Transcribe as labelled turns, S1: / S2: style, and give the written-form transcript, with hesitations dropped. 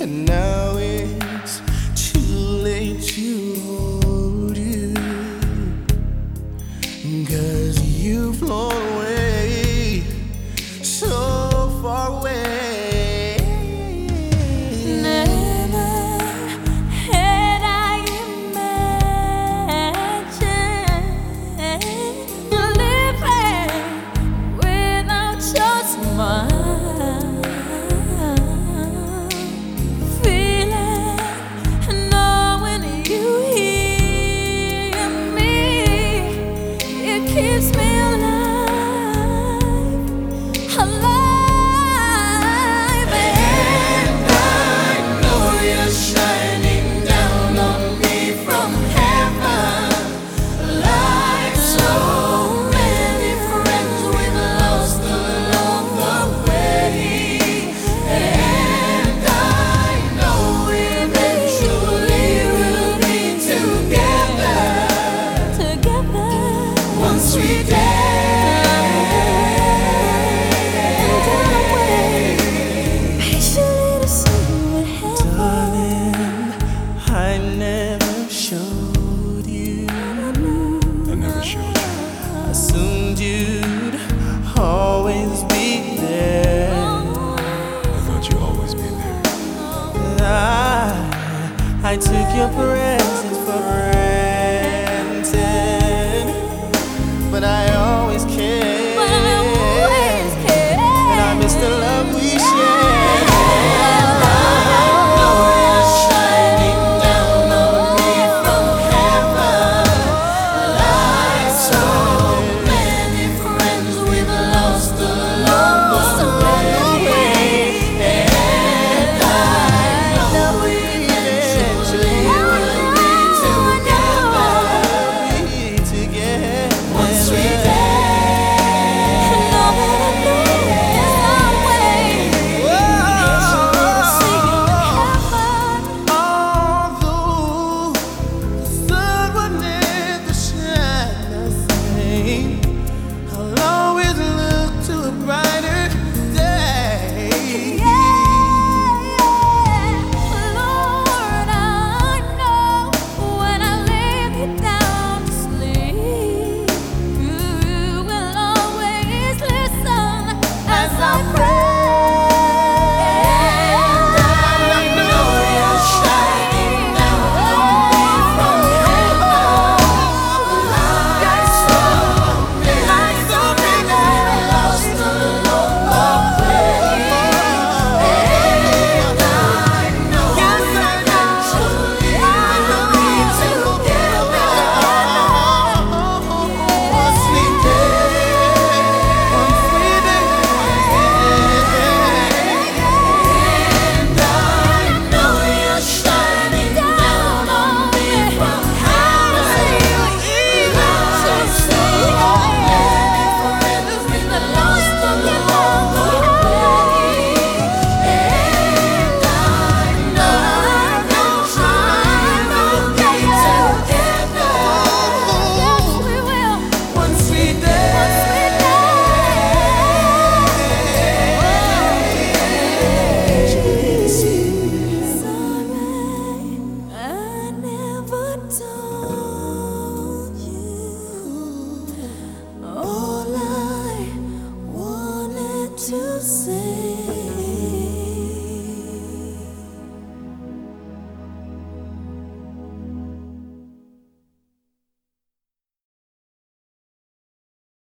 S1: and now it's too late to hold you, 'cause you've flown away, so far away.
S2: Never had I imagined living without your smile, feeling and knowing you hear me, it keeps me alive, alive.
S1: Assumed you'd always be there.
S3: I thought you'd always be there.
S1: I took your presence for granted.